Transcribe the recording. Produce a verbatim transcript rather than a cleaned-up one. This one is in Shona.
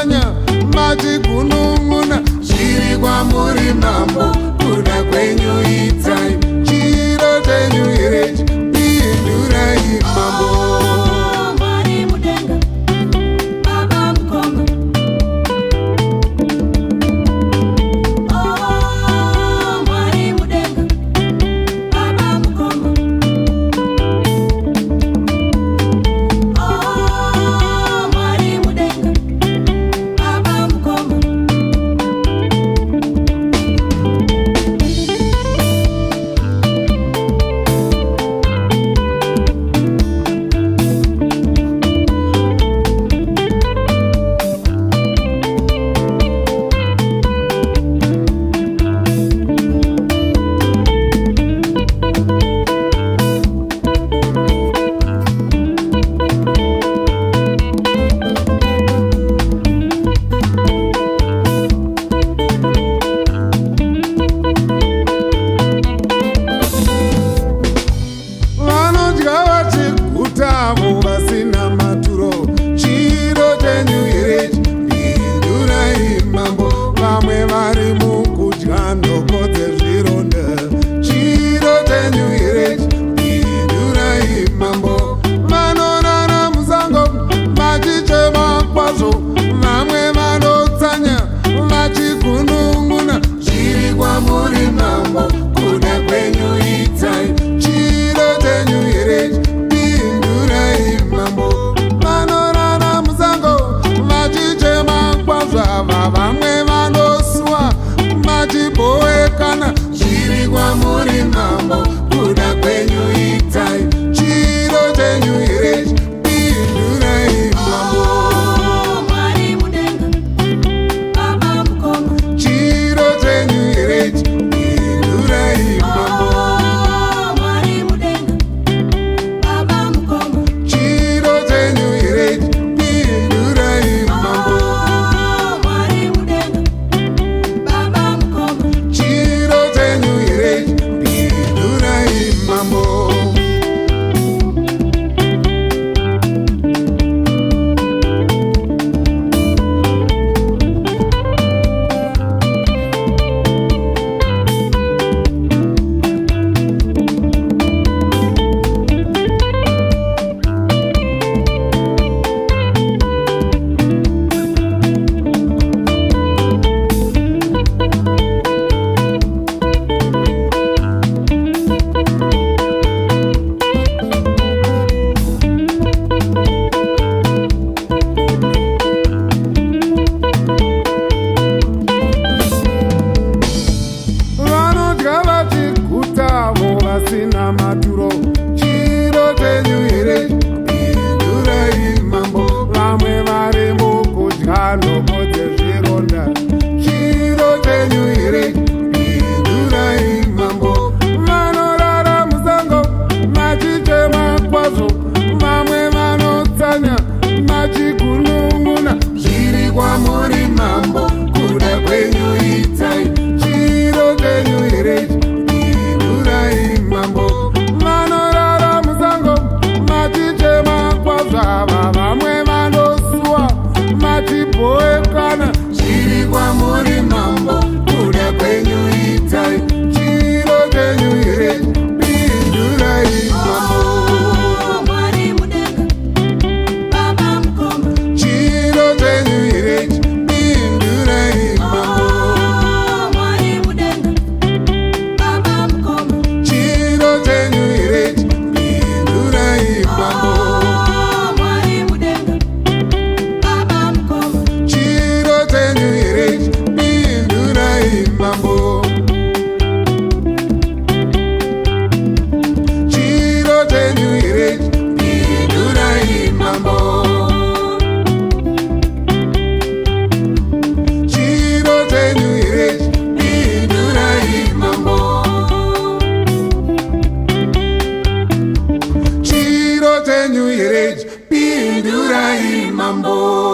vanotsanya machigunun'una zviri kwamuri mambo kuda kwenyu itai chiro chenyu here pindurai mambo. Vamwe vanoswa machiboekana zviri kwamuri mambo kuda kwenyu itai chiro chenyu here pindurai mambo. Chiro chenyu here pindurai mambo. Chiro chenyu here pindurai mambo. Sina maturo chiro chenyu here pindurai mambo. Vamwe vari mukudya nhoko dzezvironda chiro chenyu here pindurai mambo. Vanorara musango machichema kwazvo vamwe vanotsanya machigunun'una zviri kwamuri mambo kuda kwenyu itai chiro chenyu here mambo. Vanorara musango machichema kwazvava vamwe vanoswa machiboekana zviri kwamuri mambo kuda kwenyu itai chiro chenyu here pindurai mambo. Chiro chenyu here pindurai mambo. Pindurai mambo.